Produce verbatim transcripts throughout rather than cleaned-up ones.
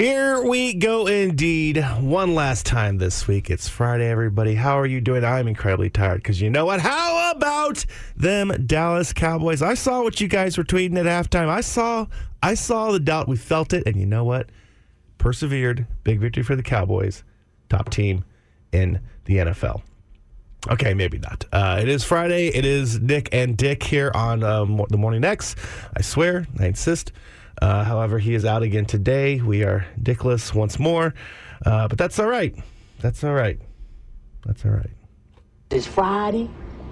Here we go indeed. One last time this week. It's Friday, everybody. How are you doing? I'm incredibly tired because you know what? How about them Dallas Cowboys? I saw what you guys were tweeting at halftime. I saw I saw the doubt. We felt it. And you know what? Persevered. Big victory for the Cowboys. Top team in the N F L. Okay, maybe not. Uh, it is Friday. It is Nick and Dick here on um, the Morning X. I swear. I insist. Uh, however, he is out again today. We are dickless once more. Uh, but that's all right. That's all right. That's all right. It's Friday.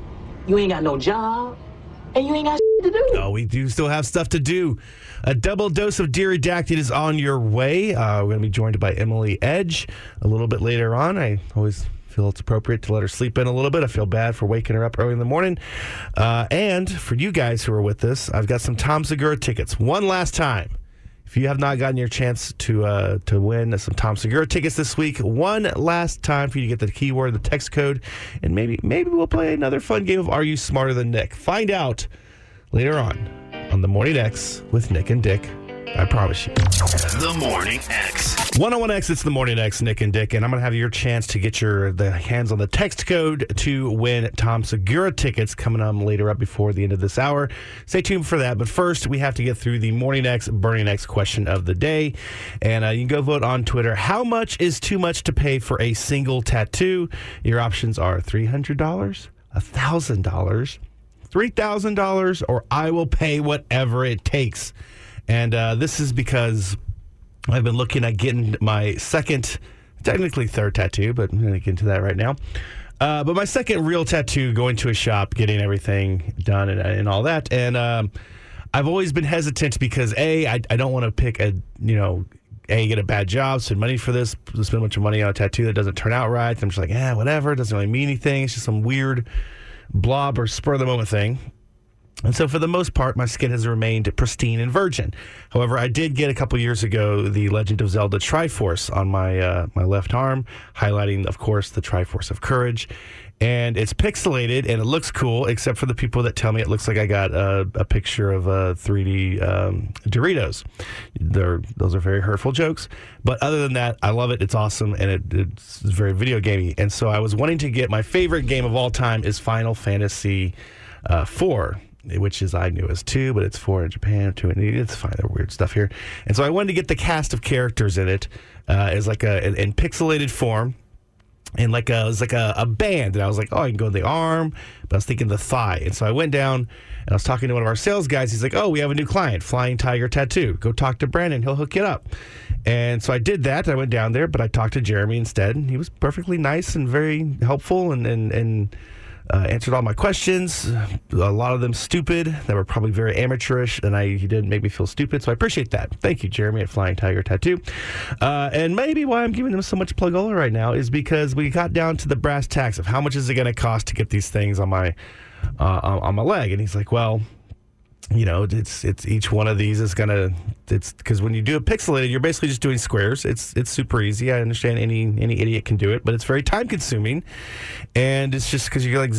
You ain't got no job. And you ain't got shit to do. No, we do still have stuff to do. A double dose of Dear Redacted is on your way. Uh, we're going to be joined by Emily Edge a little bit later on. I always feel it's appropriate to let her sleep in a little bit. I feel bad for waking her up early in the morning. Uh, and for you guys who are with us, I've got some Tom Segura tickets. One last time. If you have not gotten your chance to uh, to win some Tom Segura tickets this week, one last time for you to get the keyword, the text code, and maybe maybe we'll play another fun game of Are You Smarter Than Nick? Find out later on on the Morning X with Nick and Dick. I promise you. The Morning X. one oh one X, it's the Morning X, Nick and Dick, and I'm going to have your chance to get your the hands on the text code to win Tom Segura tickets coming up later up before the end of this hour. Stay tuned for that, but first we have to get through the Morning X, Burning X question of the day, and uh, you can go vote on Twitter. How much is too much to pay for a single tattoo? Your options are three hundred dollars, one thousand dollars, three thousand dollars, or I will pay whatever it takes. And uh, this is because I've been looking at getting my second, technically third tattoo, but I'm going to get into that right now. Uh, but my second real tattoo, going to a shop, getting everything done and, and all that. And um, I've always been hesitant because, A, I, I don't want to pick a, you know, A, get a bad job, spend money for this, spend a bunch of money on a tattoo that doesn't turn out right. I'm just like, eh, whatever. It doesn't really mean anything. It's just some weird blob or spur of the moment thing. And so for the most part, my skin has remained pristine and virgin. However, I did get a couple years ago the Legend of Zelda Triforce on my uh, my left arm, highlighting, of course, the Triforce of Courage. And it's pixelated, and it looks cool, except for the people that tell me it looks like I got a, a picture of uh, three D um, Doritos. They're, those are very hurtful jokes. But other than that, I love it. It's awesome, and it, it's very video gamey. And so I was wanting to get, my favorite game of all time is Final Fantasy uh, four. Which is I knew as two, but it's four in Japan, two in India. It's fine, they're weird stuff here. And so I wanted to get the cast of characters in it uh, as like a in, in pixelated form, and like a, it was like a, a band. And I was like, oh, I can go in the arm, but I was thinking the thigh. And so I went down and I was talking to one of our sales guys. He's like, oh, we have a new client, Flying Tiger Tattoo. Go talk to Brandon; he'll hook it up. And so I did that. I went down there, but I talked to Jeremy instead, and he was perfectly nice and very helpful, and and and. Uh, answered all my questions, a lot of them stupid, that were probably very amateurish, and I he didn't make me feel stupid, so I appreciate that. Thank you, Jeremy at Flying Tiger Tattoo. Uh, and maybe why I'm giving them so much plugola right now is because we got down to the brass tacks of how much is it going to cost to get these things on my uh, on, on my leg. And he's like, well, you know, it's it's each one of these is gonna it's because when you do it pixelated, you're basically just doing squares. It's it's super easy. I understand any any idiot can do it, but it's very time consuming, and it's just because you're like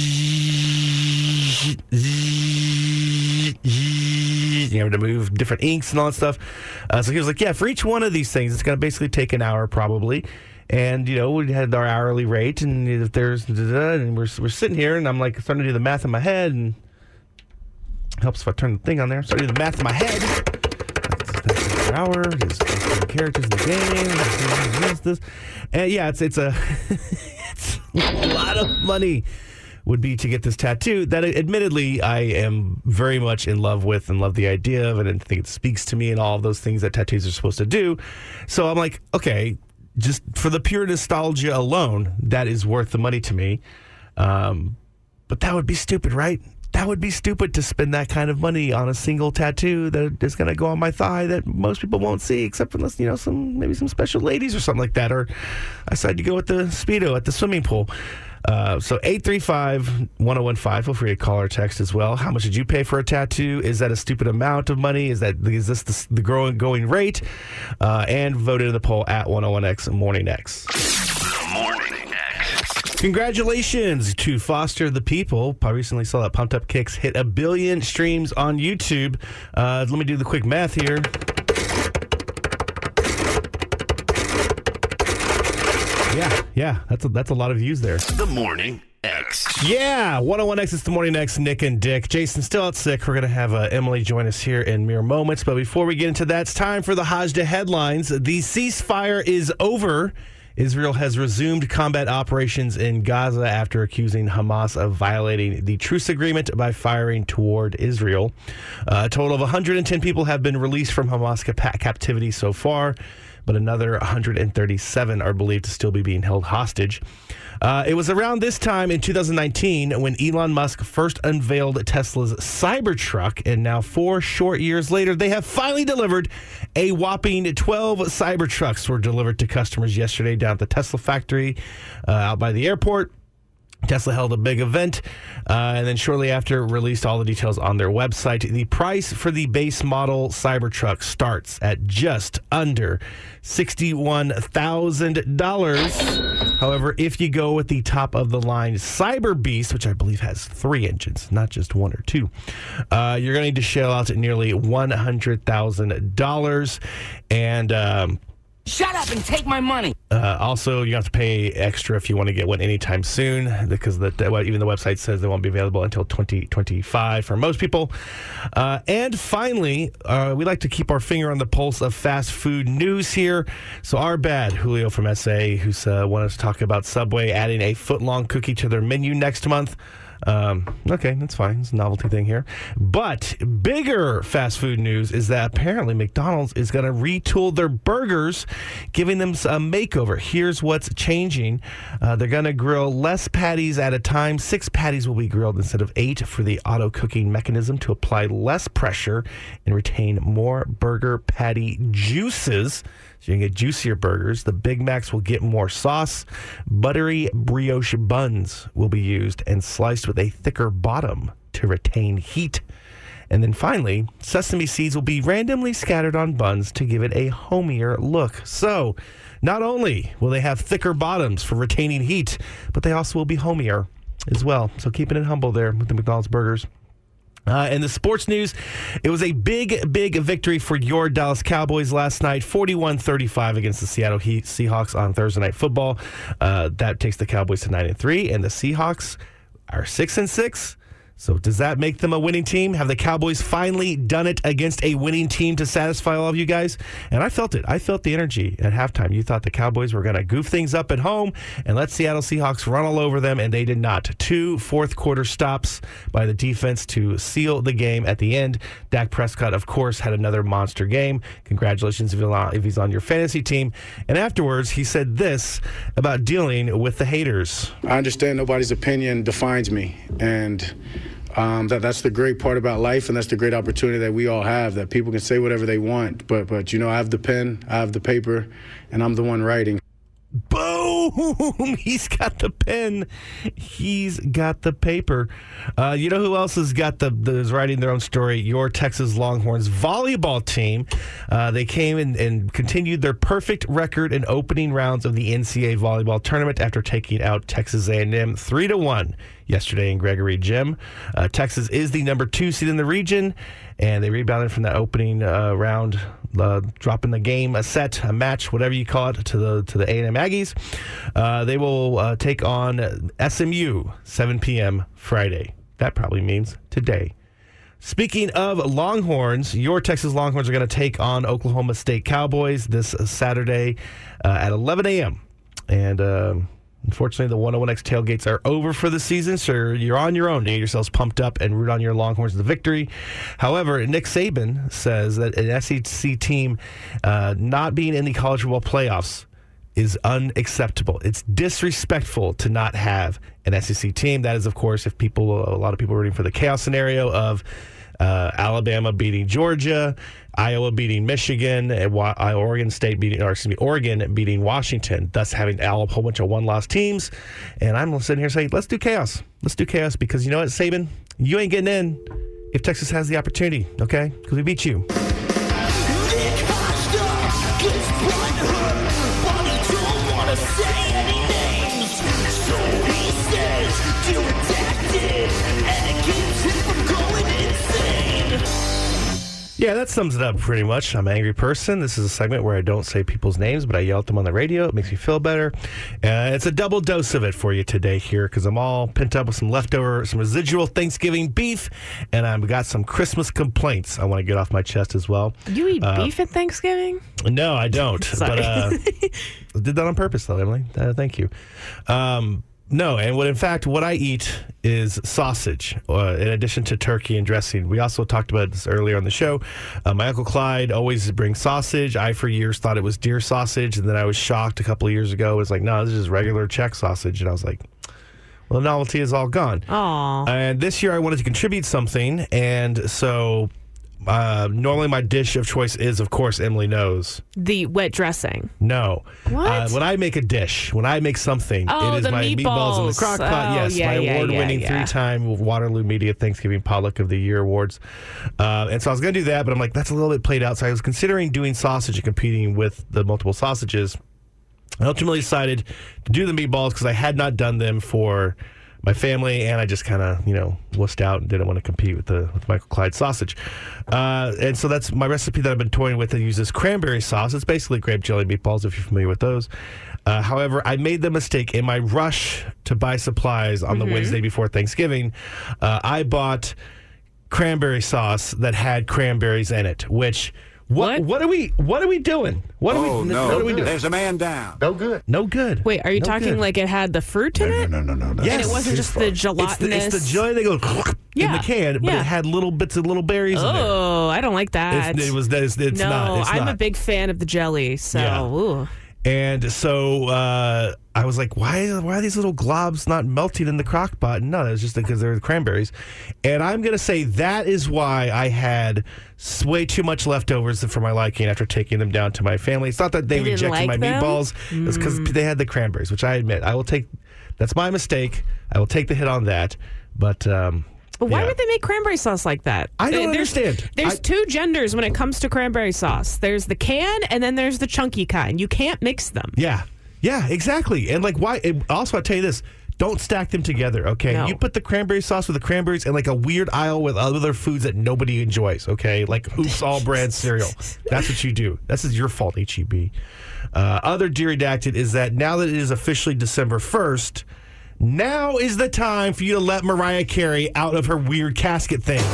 zzz, zzz, zzz, you have to move different inks and all that stuff. Uh, so he was like, yeah, for each one of these things, it's gonna basically take an hour probably. And, you know, we had our hourly rate, and if there's and we're we're sitting here, and I'm like starting to do the math in my head, and helps if I turn the thing on there. So I do the math in my head. That's an hour. There's the characters in the game. This, this. And yeah, it's it's a it's a lot of money would be to get this tattoo that admittedly I am very much in love with and love the idea of, and I think it speaks to me and all of those things that tattoos are supposed to do. So I'm like, okay, just for the pure nostalgia alone, that is worth the money to me. Um, but that would be stupid, right? That would be stupid to spend that kind of money on a single tattoo that is going to go on my thigh that most people won't see, except unless, you know, some maybe some special ladies or something like that. Or I decided to go with the Speedo at the swimming pool. Uh, so eight three five, one oh one five, feel free to call or text as well. How much did you pay for a tattoo? Is that a stupid amount of money? Is that is this the, the growing going rate? Uh, and vote in the poll at one oh one X Morning X. The Morning X. Congratulations to Foster the People. I recently saw that Pumped Up Kicks hit a billion streams on YouTube. Uh, let me do the quick math here. Yeah, yeah, that's a, that's a lot of views there. The Morning X. Yeah, one oh one X, it's the Morning X, Nick and Dick. Jason's still out sick. We're going to have uh, Emily join us here in mere moments. But before we get into that, it's time for the Hajda headlines. The ceasefire is over. Israel has resumed combat operations in Gaza after accusing Hamas of violating the truce agreement by firing toward Israel. Uh, a total of one hundred ten people have been released from Hamas cap- captivity so far, but another one hundred thirty-seven are believed to still be being held hostage. Uh, it was around this time in two thousand nineteen when Elon Musk first unveiled Tesla's Cybertruck, and now four short years later, they have finally delivered a whopping twelve Cybertrucks were delivered to customers yesterday down at the Tesla factory uh, out by the airport. Tesla held a big event, uh, and then shortly after released all the details on their website. The price for the base model Cybertruck starts at just under sixty-one thousand dollars. However, if you go with the top-of-the-line Cyber Beast, which I believe has three engines, not just one or two, uh, you're going to need to shell out at nearly one hundred thousand dollars. And um, shut up and take my money. Uh, also, you have to pay extra if you want to get one anytime soon, because the, even the website says they won't be available until twenty twenty-five for most people. Uh, and finally, uh, we like to keep our finger on the pulse of fast food news here. So our bad, Julio from S A, who's uh, wanted to talk about Subway adding a foot-long cookie to their menu next month. Um, okay, that's fine. It's a novelty thing here. But bigger fast food news is that apparently McDonald's is going to retool their burgers, giving them a makeover. Here's what's changing. Uh, they're going to grill less patties at a time. Six patties will be grilled instead of eight for the auto cooking mechanism to apply less pressure and retain more burger patty juices. So you can get juicier burgers. The Big Macs will get more sauce. Buttery brioche buns will be used and sliced with a thicker bottom to retain heat. And then finally, sesame seeds will be randomly scattered on buns to give it a homier look. So not only will they have thicker bottoms for retaining heat, but they also will be homier as well. So keeping it humble there with the McDonald's burgers. Uh, in the sports news, it was a big, big victory for your Dallas Cowboys last night, forty-one thirty-five against the Seattle Heat Seahawks on Thursday Night Football. Uh, that takes the Cowboys to nine and three, and the Seahawks are six and six. So does that make them a winning team? Have the Cowboys finally done it against a winning team to satisfy all of you guys? And I felt it. I felt the energy at halftime. You thought the Cowboys were going to goof things up at home and let Seattle Seahawks run all over them, and they did not. Two fourth quarter stops by the defense to seal the game at the end. Dak Prescott, of course, had another monster game. Congratulations if he's on your fantasy team. And afterwards, he said this about dealing with the haters. I understand nobody's opinion defines me, and Um, that that's the great part about life, and that's the great opportunity that we all have, that people can say whatever they want. But, but you know, I have the pen, I have the paper, and I'm the one writing. Boom! He's got the pen. He's got the paper. Uh, you know who else has got the, the is writing their own story? Your Texas Longhorns volleyball team. Uh, they came in and continued their perfect record in opening rounds of the N C double A volleyball tournament after taking out Texas A and M three to one yesterday in Gregory Gym. Uh, Texas is the number two seed in the region, and they rebounded from that opening uh, round, uh, dropping the game, a set, a match, whatever you call it, to the to the A and M Aggies. Uh, they will uh, take on S M U seven p.m. Friday. That probably means today. Speaking of Longhorns, your Texas Longhorns are going to take on Oklahoma State Cowboys this Saturday uh, at eleven a.m. And uh, unfortunately, the one oh one X tailgates are over for the season, so you're on your own to get yourselves pumped up and root on your Longhorns to the victory. However, Nick Saban says that an S E C team uh, not being in the college football playoffs is unacceptable. It's disrespectful to not have an S E C team. That is, of course, if people, a lot of people are rooting for the chaos scenario of uh, Alabama beating Georgia, Iowa beating Michigan, and Wa- Oregon State beating, or excuse me, Oregon beating Washington, thus having a whole bunch of one-loss teams. And I'm sitting here saying, let's do chaos. Let's do chaos because you know what, Saban? You ain't getting in if Texas has the opportunity, okay? Because we beat you. Yeah, that sums it up pretty much. I'm an angry person. This is a segment where I don't say people's names, but I yell at them on the radio. It makes me feel better. Uh, it's a double dose of it for you today here because I'm all pent up with some leftover, some residual Thanksgiving beef, and I've got some Christmas complaints I want to get off my chest as well. You eat Uh, beef at Thanksgiving? No, I don't. Sorry. But uh, I did that on purpose, though, Emily. Uh, thank you. Um, no, and what in fact, what I eat is sausage, uh, in addition to turkey and dressing. We also talked about this earlier on the show. Uh, my Uncle Clyde always brings sausage. I, for years, thought it was deer sausage, and then I was shocked a couple of years ago. It was like, no, this is regular Czech sausage. And I was like, well, the novelty is all gone. Aw. And this year I wanted to contribute something, and so uh, normally my dish of choice is, of course, Emily knows. The wet dressing. No. What? Uh, when I make a dish, when I make something, Oh, it is the my meatballs in the meatballs. crock pot. Oh, yes, yeah, my yeah, award-winning yeah, yeah. three-time Waterloo Media Thanksgiving Potluck of the Year awards. Uh, and so I was going to do that, but I'm like, that's a little bit played out. So I was considering doing sausage and competing with the multiple sausages. I ultimately decided to do the meatballs because I had not done them for my family, and I just kind of, you know, wussed out and didn't want to compete with the with Michael Clyde sausage. Uh, and so that's my recipe that I've been toying with. It uses cranberry sauce. It's basically grape jelly meatballs, if you're familiar with those. Uh, however, I made the mistake in my rush to buy supplies on Mm-hmm. the Wednesday before Thanksgiving. Uh, I bought cranberry sauce that had cranberries in it, which... What, What? what are we what are we doing? What are Oh, we no. what are we doing? There's a man down. No good. No good. Wait, are you No talking good. like it had the fruit in it? No, no, no, no. Yes. And it wasn't just the It's gelatinous. the, it's the jelly that goes in Yeah, the can, but yeah. it had little bits of little berries in there. Oh, I don't like that. It's, it was it's, it's no, not. It's I'm not. a big fan of the jelly. So, Yeah. ooh. And so uh, I was like, why why are these little globs not melting in the crock pot? No, it's just because they're the cranberries. And I'm going to say that is why I had way too much leftovers for my liking after taking them down to my family. It's not that they You didn't rejected like my them? meatballs. It's because they had the cranberries, which I admit. I will take, that's my mistake. I will take the hit on that. But... Um, But why yeah. would they make cranberry sauce like that? I don't There's- understand. There's I- two genders when it comes to cranberry sauce. There's the can, and then there's the chunky kind. You can't mix them. Yeah. Yeah, exactly. And like, why? And also, I'll tell you this. Don't stack them together, okay? No. You put the cranberry sauce with the cranberries in like a weird aisle with other foods that nobody enjoys, okay? Like Oops All Brand cereal. That's what you do. This is your fault, H E B. Uh, other Dear Redacted is that now that it is officially December first, now is the time for you to let Mariah Carey out of her weird casket thing.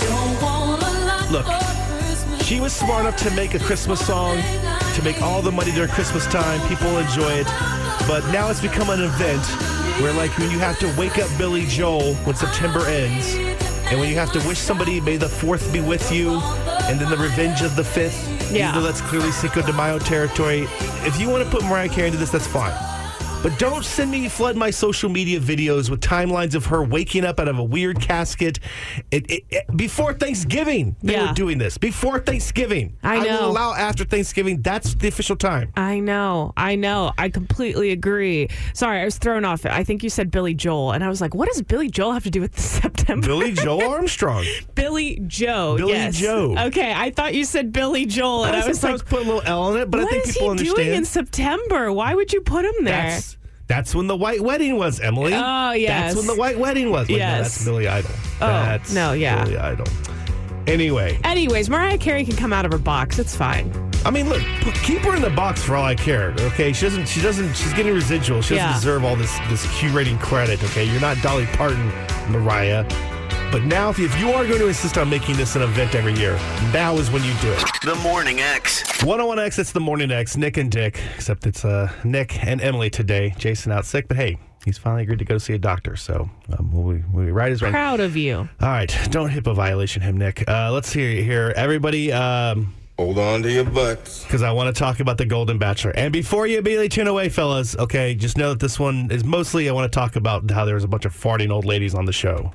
Look, she was smart enough to make a Christmas song, to make all the money during Christmas time. People enjoy it. But now it's become an event where, like, when you have to wake up Billy Joel when September ends, and when you have to wish somebody, may the fourth be with you, and then the revenge of the fifth, Yeah. even though that's clearly Cinco de Mayo territory. If you want to put Mariah Carey into this, that's fine. But don't send me, flood my social media videos with timelines of her waking up out of a weird casket. It, it, it, before Thanksgiving, they Yeah. were doing this. Before Thanksgiving. I know. will allow after Thanksgiving. That's the official time. I know. I know. I completely agree. Sorry, I was thrown off. I think you said Billy Joel, and I was like, what does Billy Joel have to do with September? Billy Joel Armstrong. Billy Joe. Billy yes. Joe. Okay, I thought you said Billy Joel, and I, was like, put a little L in it, but I what think is people he understand. doing in September? Why would you put him there? That's that's when the white wedding was, Emily. Oh, yes. That's when the white wedding was. Like, Yes. no, that's Billy Idol. Oh, that's no, yeah. Billy Idol. Anyway, Anyways, Mariah Carey can come out of her box. It's fine. I mean, look, put- keep her in the box for all I care. Okay, she doesn't. She doesn't. She's getting residual. She doesn't Yeah. deserve all this this Q rating credit. Okay, you're not Dolly Parton, Mariah. But now, if you, if you are going to insist on making this an event every year, now is when you do it. The Morning X. one oh one X, it's the Morning X. Nick and Dick, except it's uh, Nick and Emily today. Jason out sick, but hey, he's finally agreed to go see a doctor. So um, we'll, be, we'll be right as right. Proud of you. All right, don't HIPAA violation him, Nick. Uh, let's hear here, everybody. Um, Hold on to your butts. because I want to talk about the Golden Bachelor. And before you immediately tune away, fellas, okay, just know that this one is mostly I want to talk about how there was a bunch of farting old ladies on the show.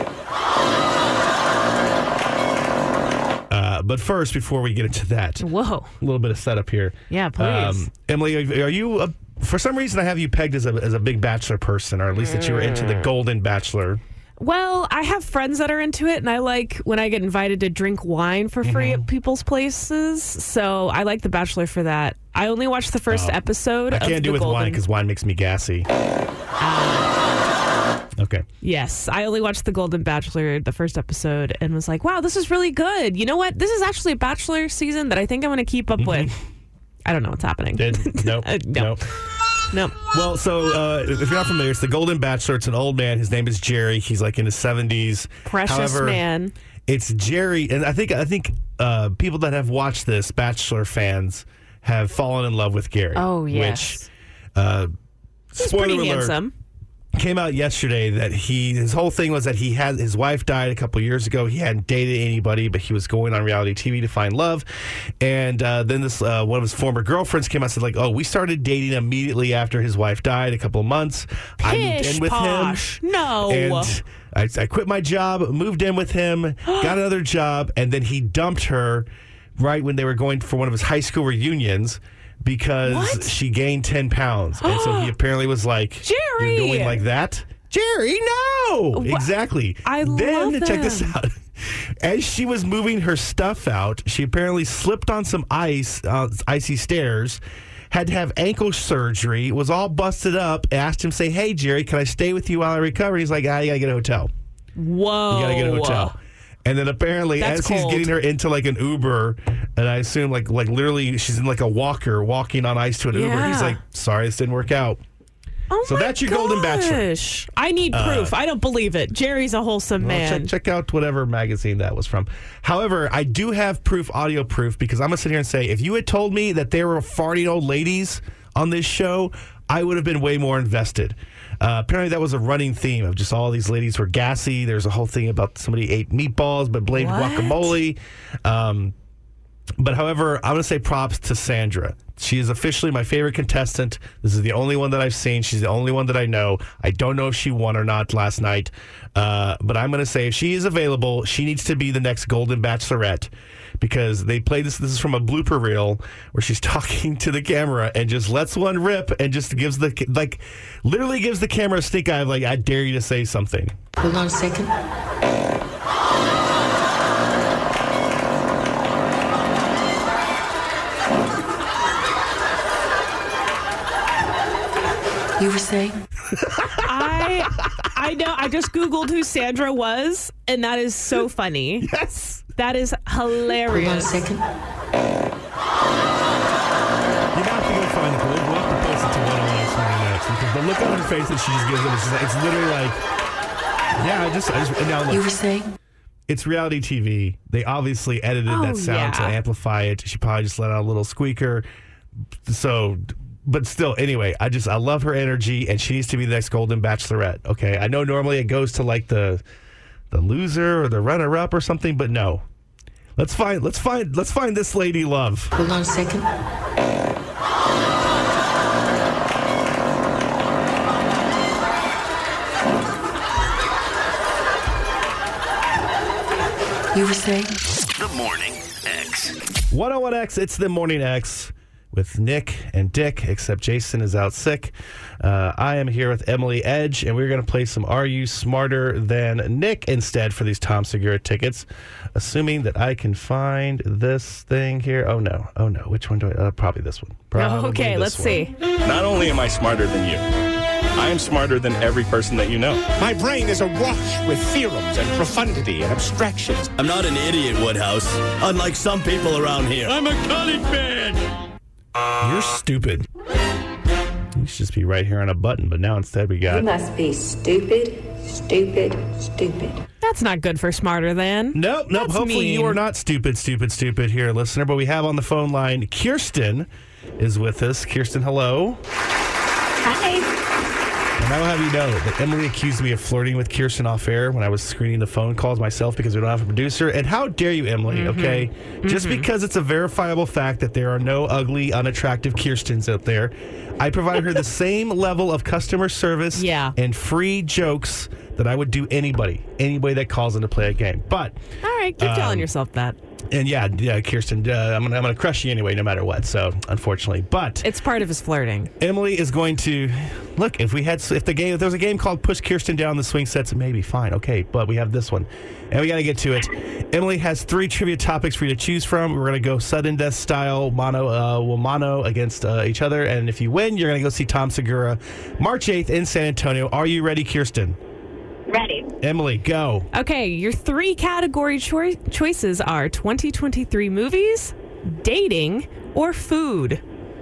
Uh, but first, before we get into that, a Whoa. little bit of setup here. Yeah, please. Emily, are, are you, a, for some reason, I have you pegged as a, as a big Bachelor person, or at least that you were into the Golden Bachelor. Well, I have friends that are into it, and I like when I get invited to drink wine for free Mm-hmm. at people's places. So I like The Bachelor for that. I only watched the first episode I of can't do the with Golden. wine because wine makes me gassy. Okay. Yes, I only watched The Golden Bachelor, the first episode, and was like, wow, this is really good. You know what? This is actually a Bachelor season that I think I'm going to keep up with. I don't know what's happening. Did nope. uh, no. Nope. No. Well, so uh, if you're not familiar, it's The Golden Bachelor. It's an old man. His name is Jerry. He's like in his seventies. Precious However, man. It's Jerry, and I think I think uh, people that have watched this, Bachelor fans, have fallen in love with Gary. Oh, yes. Which, uh, He's spoiler pretty alert, handsome. came out yesterday that he his whole thing was that he had his wife died a couple years ago. He hadn't dated anybody, but he was going on reality T V to find love. And uh, then this uh, one of his former girlfriends came out and said, like, oh, we started dating immediately after his wife died, a couple of months. I moved Pish in with posh. him. No. And I, I quit my job, moved in with him, got another job, and then he dumped her right when they were going for one of his high school reunions. Because What? she gained ten pounds. And so he apparently was like, Jerry! You're going like that? Jerry, no! Wha- Exactly. I then, love check this them. out. As she was moving her stuff out, she apparently slipped on some ice, uh, icy stairs, had to have ankle surgery, was all busted up, asked him, say, hey, Jerry, can I stay with you while I recover? He's like, ah, you got to get a hotel. Whoa. You got to get a hotel. And then apparently, That's as he's cold. getting her into like an Uber, and I assume like like literally she's in like a walker walking on ice to an Uber. He's Yeah. like, sorry, this didn't work out. Oh So my that's your Golden Bachelor. gosh. I need proof. I don't believe it. Jerry's a wholesome Well, man. check, check out whatever magazine that was from. However, I do have proof, audio proof, because I'm going to sit here and say, if you had told me that there were farting old ladies on this show, I would have been way more invested. Uh, apparently, that was a running theme of just all these ladies were gassy. There's a whole thing about somebody ate meatballs but blamed What? guacamole. Um, but however, I'm going to say props to Sandra. She is officially my favorite contestant. This is the only one that I've seen. She's the only one that I know. I don't know if she won or not last night. Uh, but I'm going to say if she is available, she needs to be the next Golden Bachelorette. Because they played this. This is from a blooper reel where she's talking to the camera and just lets one rip and just gives the, like, literally gives the camera a stink eye of, like, I dare you to say something. Hold on a second. You were saying? I I know. I just Googled who Sandra was, and that is so funny. Yes. That is Hold on a hilarious. second. You have to go find it. We'll, we'll have to post it to one on X Morning Next because the look on her face that she just gives them, it's, just, it's literally like, yeah, I just, I just, and now You look, were saying? it's reality T V. They obviously edited Oh, that sound to yeah. amplify it. She probably just let out a little squeaker. So, but still, anyway, I just, I love her energy and she needs to be the next Golden Bachelorette. Okay. I know normally it goes to like the, the loser or the runner up or something, but no. Let's find, let's find, let's find this lady love. Hold on a second. You were saying? The Morning X. one oh one X, it's the Morning X with Nick and Dick, except Jason is out sick. Uh, I am here with Emily Edge, and we're going to play some Are You Smarter Than Nick instead for these Tom Segura tickets, assuming that I can find this thing here. Oh, no. Oh, no. Which one do I? Uh, probably this one. Probably Oh, okay, this let's one. see. Not only am I smarter than you, I am smarter than every person that you know. My brain is awash with theorems and profundity and abstractions. I'm not an idiot, Woodhouse, unlike some people around here. I'm a college man. You're stupid. You should just be right here on a button, but now instead we got... You must be stupid, stupid, stupid. That's not good for Smarter Than. Nope, nope. That's Hopefully mean. you are not stupid, stupid, stupid here, listener. But we have on the phone line, Kirsten is with us. Kirsten, hello. Hi. And I will have you know that Emily accused me of flirting with Kirsten off air when I was screening the phone calls myself because we don't have a producer. And how dare you, Emily, Mm-hmm. okay? Just because it's a verifiable fact that there are no ugly, unattractive Kirstens out there, I provide her the same level of customer service Yeah. and free jokes that I would do anybody, anybody that calls in to play a game. But... All right, keep Um, telling yourself that. And yeah, yeah, Kirsten, uh, I'm gonna, I'm gonna crush you anyway, no matter what. So, unfortunately, but It's part of his flirting. Emily is going to look. If we had, if the game, if there was a game called Push Kirsten Down the Swing Sets, maybe fine, okay. But we have this one, and we got to get to it. Emily has three trivia topics for you to choose from. We're gonna go sudden death style, mono, uh, well, mono against uh, each other. And if you win, you're gonna go see Tom Segura, March eighth in San Antonio. Are you ready, Kirsten? Emily, go. Okay, your three category choi- choices are twenty twenty-three movies, dating, or food.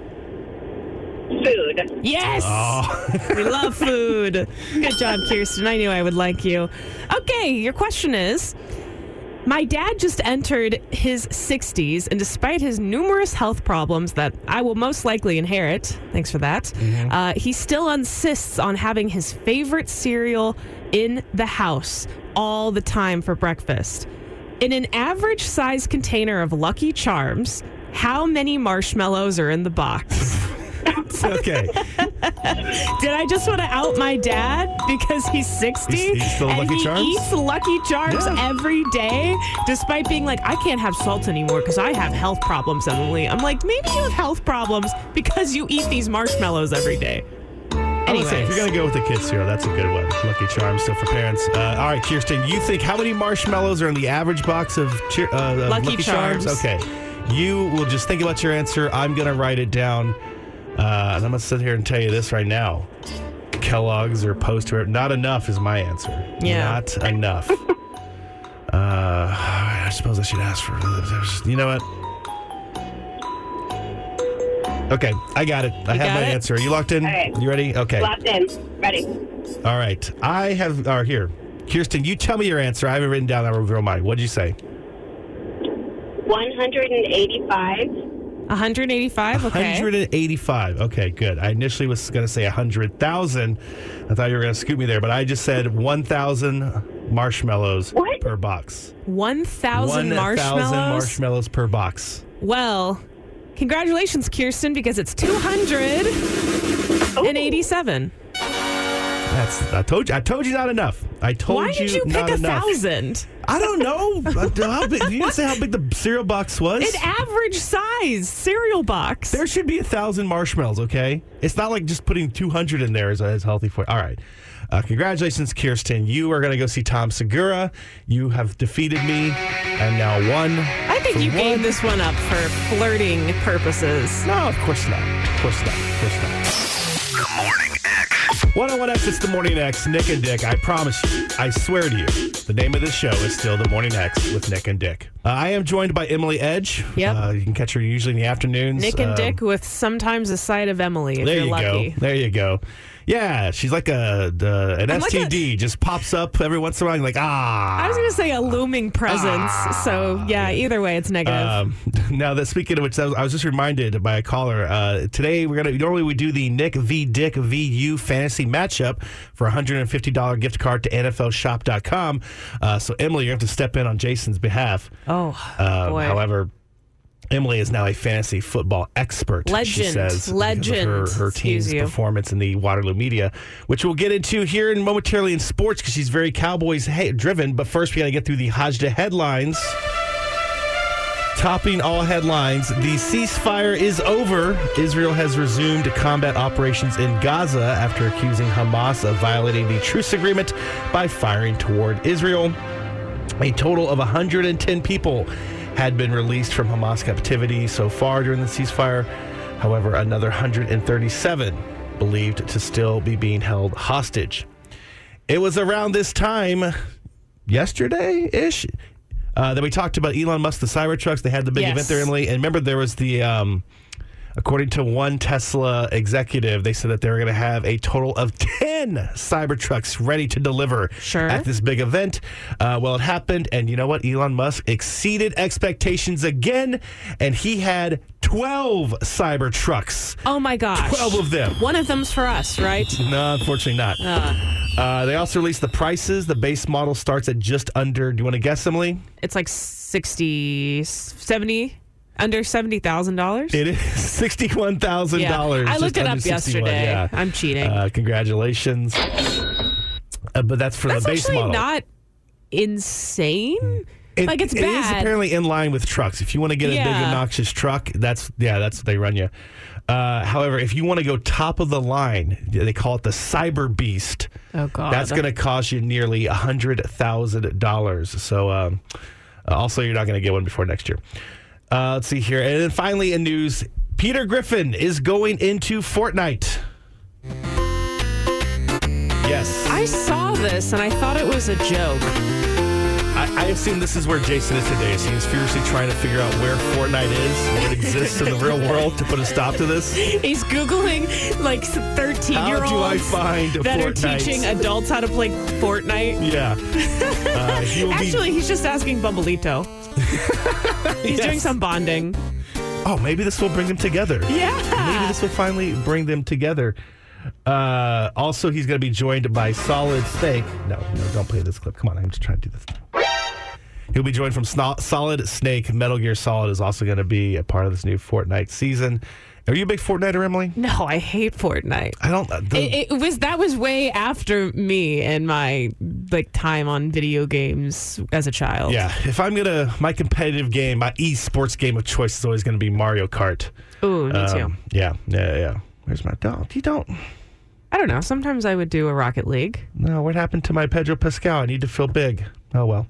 Food. Yes! Oh. We love food. Good job, Kirsten. I knew I would like you. Okay, your question is, my dad just entered his sixties, and despite his numerous health problems that I will most likely inherit, thanks for that, mm-hmm. uh, he still insists on having his favorite cereal in the house all the time for breakfast. In an average size container of Lucky Charms, how many marshmallows are in the box? Okay. Did I just want to out my dad because he's sixty he's, he's still and Lucky he Charms? eats Lucky Charms Yeah. every day, despite being like, I can't have salt anymore because I have health problems, Emily. I'm like, maybe you have health problems because you eat these marshmallows every day. Anyways. If you're going to go with the kids cereal, that's a good one. Lucky Charms, still for parents. Uh, all right, Kirsten, you think how many marshmallows are in the average box of, cheer, uh, of Lucky, Lucky Charms. Charms? Okay. You will just think about your answer. I'm going to write it down. Uh, and I'm going to sit here and tell you this right now. Kellogg's or Post, not enough is my answer. Yeah. Not enough. uh, I suppose I should ask for... You know what? Okay, I got it. I You have got my it? answer. Are you locked in? All right. You ready? Okay. Locked in. Ready. All right. I have... Or here. Kirsten, you tell me your answer. I have it written down. I will reveal mine. What did you say? one hundred eighty-five. one hundred eighty-five, okay. one hundred eighty-five. Okay, good. I initially was going to say one hundred thousand. I thought you were going to scoop me there, but I just said one thousand marshmallows What? per box. one thousand one marshmallows? thousand marshmallows per box. Well, congratulations, Kirsten, because it's two hundred eighty-seven. That's I told you I told you not enough. I told Why you did you not pick a enough. thousand? I don't know. How big, you didn't say how big the cereal box was? An average size cereal box. There should be a thousand marshmallows, okay? It's not like just putting two hundred in there is, is healthy for you. All right. Uh, congratulations, Kirsten. You are going to go see Tom Segura. You have defeated me and now won. I think you one. gave this one up for flirting purposes. No, of course not. Of course not. Of course not. The Morning X. one oh one X, it's the Morning X. Nick and Dick, I promise you, I swear to you, the name of this show is still the Morning X with Nick and Dick. Uh, I am joined by Emily Edge. Yep. Uh, you can catch her usually in the afternoons. Nick and Um, Dick with sometimes a side of Emily, if There you're you lucky. go. There you go. Yeah, she's like a uh, an I'm S T D, like a- just pops up every once in a while. You're like, ah. I was going to say a looming presence. So, yeah, either way, it's negative. Um, now that speaking of which, I was, I was just reminded by a caller. Uh, today we're gonna normally we do the Nick v Dick v U fantasy matchup for a one hundred fifty dollars gift card to N F L shop dot com. Uh, so Emily, you have to step in on Jason's behalf. oh, Um, boy. However, Emily is now a fantasy football expert. She Legend. says, Legend. because of her, her Excuse team's you. performance in the Waterloo media, which we'll get into here in momentarily in sports because she's very Cowboys hey, driven. But first, we got to get through the Hajda headlines. Topping all headlines, the ceasefire is over. Israel has resumed combat operations in Gaza after accusing Hamas of violating the truce agreement by firing toward Israel. A total of one hundred ten people had been released from Hamas captivity so far during the ceasefire. However, another one hundred thirty-seven believed to still be being held hostage. It was around this time, yesterday-ish, uh, that we talked about Elon Musk, the Cybertrucks. They had the big Yes. event there, Emily. And remember, there was the... Um, According to one Tesla executive, they said that they were going to have a total of ten Cybertrucks ready to deliver Sure. at this big event. Uh, well, it happened, and you know what? Elon Musk exceeded expectations again, and he had twelve Cybertrucks. Oh, my gosh. twelve of them. One of them's for us, right? No, unfortunately not. Uh, Uh, they also released the prices. The base model starts at just under, do you want to guess, Emily? it's like sixty, seventy, under seventy thousand dollars. It is sixty-one thousand dollars. I looked just it up under sixty-one, yesterday. Yeah. I'm cheating. Uh, congratulations. Uh, but that's for That's the base actually model. not insane. It- like, it's It is bad. apparently in line with trucks. If you want to get a big Yeah. obnoxious truck, that's yeah, that's what they run you. Uh, however, if you want to go top of the line, they call it the Cyber Beast. Oh, God. That's going to cost you nearly one hundred thousand dollars. So um, uh, also, you're not going to get one before next year. Uh, let's see here. And then finally in news, Peter Griffin is going into Fortnite. Yes. I saw this and I thought it was a joke. I, I assume this is where Jason is today. Is he's furiously trying to figure out where Fortnite is, where it exists in the real world to put a stop to this. He's Googling like thirteen-year-olds How do I find a that Fortnite? are teaching adults how to play Fortnite. Yeah. Uh, he will Actually, be... he's just asking Bumbleito. He's Yes. doing some bonding. Oh, maybe this will bring them together. Yeah. Maybe this will finally bring them together. Uh, also, he's going to be joined by Solid Snake. No, no, don't play this clip. Come on, I'm just trying to do this. He'll be joined from Sno- Solid Snake. Metal Gear Solid is also going to be a part of this new Fortnite season. Are you a big Fortniter, Emily? No, I hate Fortnite. I don't. Uh, the, It, it was that was way after me and my like time on video games as a child. yeah, if I'm gonna my competitive game, my esports game of choice is always going to be Mario Kart. Ooh, me too. Um, yeah, yeah, yeah. Where's my dog? You don't. I don't know. Sometimes I would do a Rocket League. No, what happened to my Pedro Pascal? I need to feel big. Oh, well.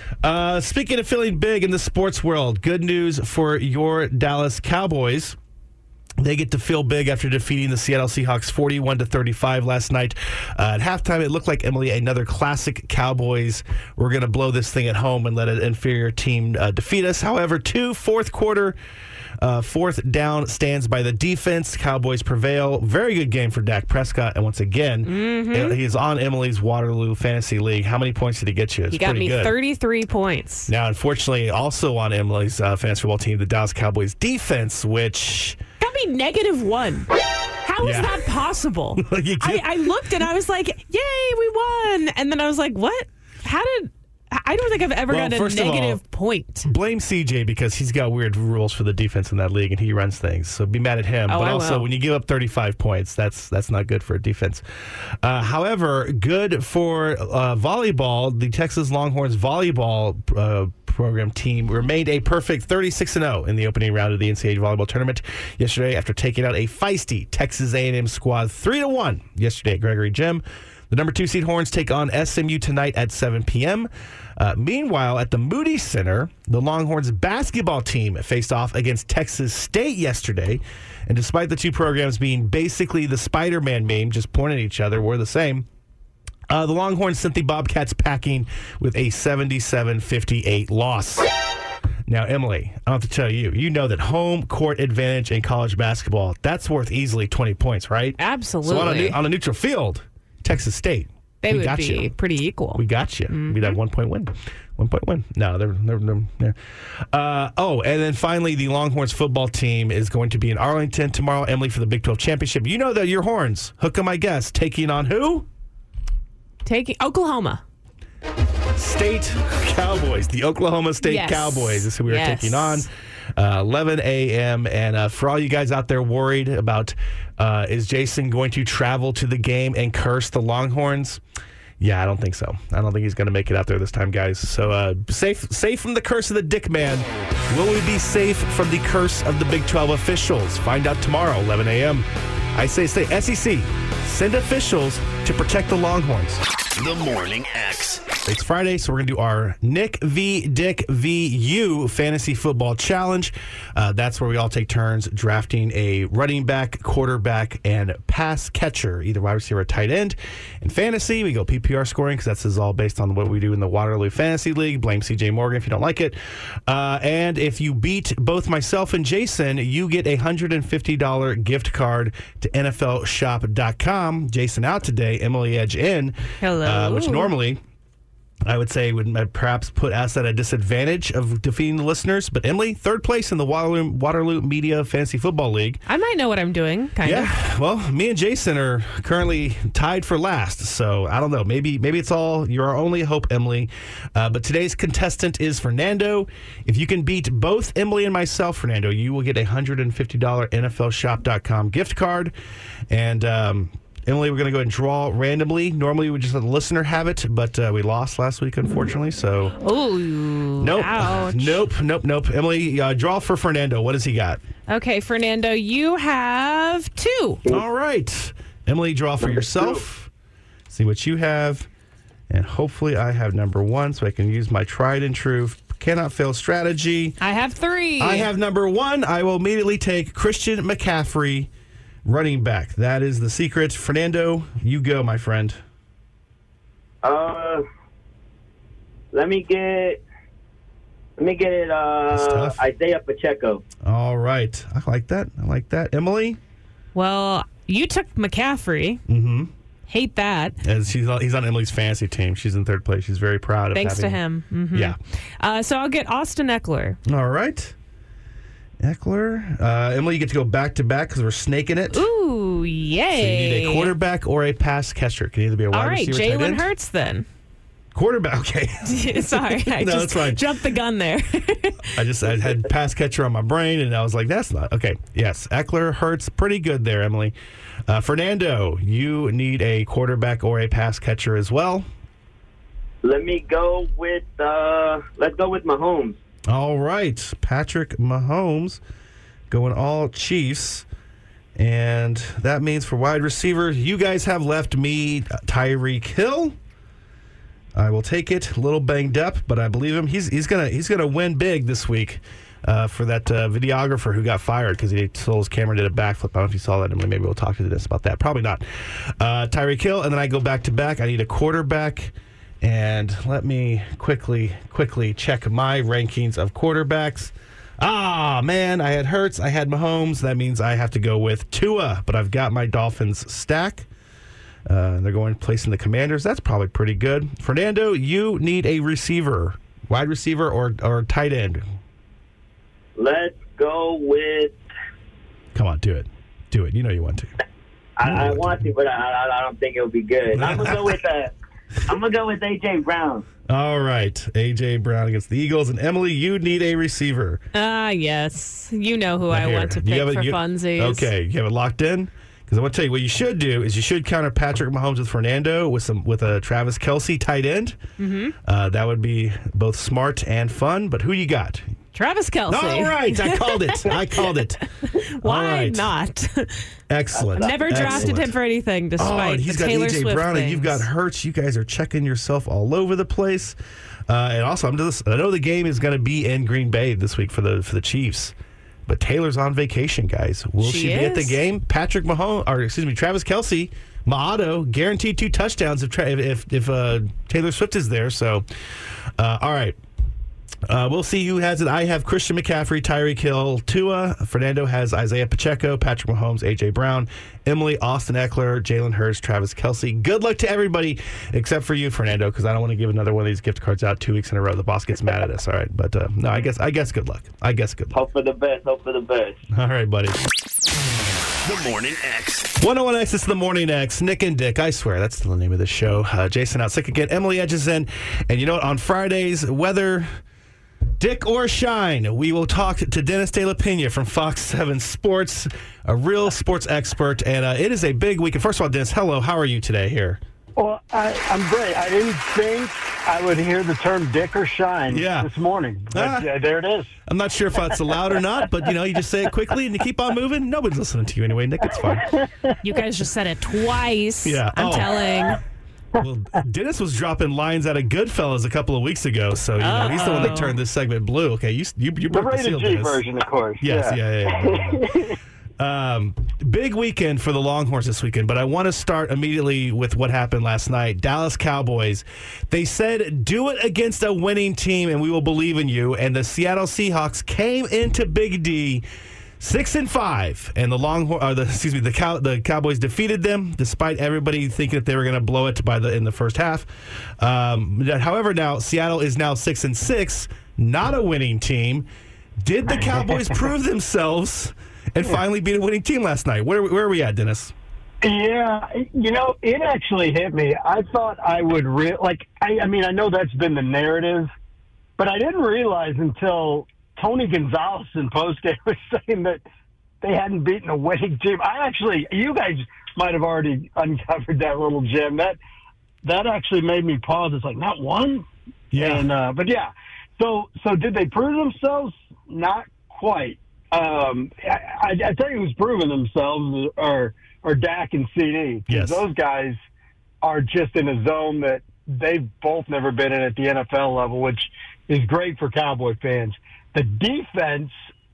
Uh, speaking of feeling big in the sports world, good news for your Dallas Cowboys. They get to feel big after defeating the Seattle Seahawks forty-one to thirty-five last night. Uh, at halftime, it looked like, Emily, another classic Cowboys. We're going to blow this thing at home and let an inferior team uh, defeat us. However, two fourth quarter, uh, fourth down stands by the defense. Cowboys prevail. Very good game for Dak Prescott. And once again, mm-hmm. he's on Emily's Waterloo Fantasy League. How many points did he get you? It's he got me good. thirty-three points. Now, unfortunately, also on Emily's uh, fantasy football team, the Dallas Cowboys defense, which... got me negative one. How is Yeah. that possible? I, I looked and I was like, yay, we won. And then I was like, what? How did... I don't think I've ever Well, got a first of all, negative point. Blame C J because he's got weird rules for the defense in that league and he runs things. So be mad at him. Oh, but I also, will. when you give up thirty-five points, that's that's not good for a defense. Uh, however, good for uh, volleyball. The Texas Longhorns volleyball uh, program team remained a perfect thirty-six and oh in the opening round of the N C double A volleyball tournament yesterday after taking out a feisty Texas A and M squad three to one yesterday at Gregory Gym. The number two seed Horns take on S M U tonight at seven p.m. Uh, meanwhile, at the Moody Center, the Longhorns basketball team faced off against Texas State yesterday. And despite the two programs being basically the Spider-Man meme, just pointing at each other, we're the same. Uh, the Longhorns sent the Bobcats packing with a seventy-seven fifty-eight loss. Now, Emily, I don't have to tell you, you know that home court advantage in college basketball, that's worth easily twenty points, right? Absolutely. So on a, on a neutral field, Texas State. They we would got be you. pretty equal. We got you. Mm-hmm. We'd have one point win. One point win. No, they're, they're, they're, they're. Uh, oh, and then finally, the Longhorns football team is going to be in Arlington tomorrow, Emily, for the Big twelve championship. You know that your Horns, hook 'em, I guess, taking on who? Taking Oklahoma. State Cowboys, the Oklahoma State Yes. Cowboys. This is who we are Yes. taking on. Uh, eleven a.m. And uh, for all you guys out there worried about uh, is Jason going to travel to the game and curse the Longhorns? Yeah, I don't think so. I don't think he's going to make it out there this time, guys. So uh, safe, safe from the curse of the Dick Man. Will we be safe from the curse of the Big twelve officials? Find out tomorrow, eleven a.m. I say, stay S E C. Send officials to protect the Longhorns. The Morning X. It's Friday, so we're going to do our Nick v. Dick v. You Fantasy Football Challenge. Uh, that's where we all take turns drafting a running back, quarterback, and pass catcher, either wide receiver or tight end. In fantasy, we go P P R scoring because that's is all based on what we do in the Waterloo Fantasy League. Blame C J Morgan if you don't like it. Uh, and if you beat both myself and Jason, you get a one hundred fifty dollars gift card to N F L shop dot com. Jason out today, Emily Edge in. Hello. Uh, which normally... I would say would perhaps put us at a disadvantage of defeating the listeners. But Emily, third place in the Waterloo, Waterloo Media Fantasy Football League. I might know what I'm doing, kind yeah, of. Yeah, well, me and Jason are currently tied for last. So I don't know. Maybe maybe it's all you're our only hope, Emily. Uh, but today's contestant is Fernando. If you can beat both Emily and myself, Fernando, you will get a one hundred fifty dollars N F L shop dot com gift card. And... Um, Emily, we're going to go ahead and draw randomly. Normally, we just let the listener have it, but uh, we lost last week, unfortunately. So, oh, nope, ouch. nope, nope, nope. Emily, uh, draw for Fernando. What does he got? Okay, Fernando, you have two. All right, Emily, draw for yourself. See what you have, and hopefully, I have number one, so I can use my tried and true cannot fail strategy. I have three. I have number one. I will immediately take Christian McCaffrey. Running back. That is the secret. Fernando, you go, my friend. Uh, let me get. Let me get it. Uh, Isaiah Pacheco. All right, I like that. I like that. Emily. Well, you took McCaffrey. Mm-hmm. Hate that. And she's he's on Emily's fantasy team. She's in third place. She's very proud of. Thanks to having, him. Mm-hmm. Yeah. Uh, so I'll get Austin Eckler. All right. Eckler. Uh, Emily, you get to go back to back because we're snaking it. Ooh, yay. So you need a quarterback or a pass catcher. Can either be a wide All right, receiver, tight Jalen end. Hurts then. Quarterback, okay. Sorry, I no, just that's fine. jumped the gun there. I just I had pass catcher on my brain, and I was like, that's not. Okay, yes, Eckler, Hurts, pretty good there, Emily. Uh, Fernando, you need a quarterback or a pass catcher as well. Let me go with, uh, let's go with Mahomes. All right, Patrick Mahomes going all Chiefs. And that means for wide receiver, you guys have left me Tyreek Hill. I will take it. A little banged up, but I believe him. He's he's gonna he's gonna win big this week uh, for that uh, videographer who got fired because he stole his camera and did a backflip. I don't know if you saw that. Maybe we'll talk to Dennis about that. Probably not. Uh, Tyreek Hill, and then I go back to back. I need a quarterback, and let me quickly quickly check my rankings of quarterbacks. Ah, man, I had Hurts. I had Mahomes. That means I have to go with Tua, but I've got my Dolphins stack. Uh, they're going placing the Commanders. That's probably pretty good. Fernando, you need a receiver, wide receiver or or tight end. Let's go with. Come on, do it, do it. You know you want to. I, I want to, but I, I don't think it'll be good. I'm gonna go with uh, I'm gonna go with A J Brown. All right, A J Brown against the Eagles, and Emily, you need a receiver. Ah, yes, you know who Now I here, want to you pick have it- for you- funsies. Okay, you have it locked in. Because I want to tell you what you should do is you should counter Patrick Mahomes with Fernando with some with a Travis Kelce tight end. Mm-hmm. Uh, that would be both smart and fun. But who you got? Travis Kelce. All right, I called it. I called it. Why All right. not? Excellent. Never drafted Excellent. him for anything, Oh, despite and he's the got Taylor A J Swift Brown, things. and you've got Hurts. You guys are checking yourself all over the place. Uh, and also, I'm just, I know the game is going to be in Green Bay this week for the for the Chiefs. But Taylor's on vacation, guys. Will she, She be at the is? game? Patrick Mahomes, or excuse me, Travis Kelce, Maato, guaranteed two touchdowns if Tra- if if uh, Taylor Swift is there. So, uh, all right. Uh, we'll see who has it. I have Christian McCaffrey, Tyreek Hill, Tua. Fernando has Isaiah Pacheco, Patrick Mahomes, A J Brown, Emily, Austin Eckler, Jalen Hurts, Travis Kelce. Good luck to everybody except for you, Fernando, because I don't want to give another one of these gift cards out two weeks in a row. The boss gets mad at us. All right, but uh, no, I guess I guess good luck. I guess good luck. Hope for the best. Hope for the best. All right, buddy. The Morning X. one oh one X, it's the Morning X. Nick and Dick, I swear, that's still the name of the show. Uh, Jason out sick again. Emily edges in. And you know what? On Fridays, whether Dick or shine, we will talk to Dennis De La Pena from Fox seven Sports, a real sports expert. And uh, it is a big weekend. First of all, Dennis, hello. How are you today here? Well, I, I'm great. I didn't think I would hear the term dick or shine Yeah. this morning. But Ah. uh, there it is. I'm not sure if that's allowed or not, but, you know, you just say it quickly and you keep on moving. Nobody's listening to you anyway, Nick. It's fine. You guys just said it twice. Yeah. I'm Oh. telling. Well, Dennis was dropping lines out of Goodfellas a couple of weeks ago, so you know he's the one that Uh-oh. turned this segment blue. Okay, you you, you The broke the rated seal, G Dennis. version, of course. Yes, yeah. yeah, yeah. yeah. um, big weekend for the Longhorns this weekend, but I want to start immediately with what happened last night. Dallas Cowboys. They said, "Do it against a winning team, and we will believe in you." And the Seattle Seahawks came into Big D. Six and five, and the Longhorn, uh, the excuse me, the Cow, the Cowboys defeated them, despite everybody thinking that they were going to blow it by the in the first half. Um, however, now Seattle is now six and six, not a winning team. Did the Cowboys prove themselves and finally beat a winning team last night? Where where are we at, Dennis? Yeah, you know, it actually hit me. I thought I would re- like. I, I mean, I know that's been the narrative, but I didn't realize until Tony Gonzalez in postgame was saying that they hadn't beaten a winning team. I actually, you guys might have already uncovered that little gem. That that actually made me pause. It's like, not one? Yeah. And, uh, but yeah, so so did they prove themselves? Not quite. Um, I, I, I tell you who's proven themselves are, are Dak and C D. Yes. Those guys are just in a zone that they've both never been in at the N F L level, which is great for Cowboy fans. The defense,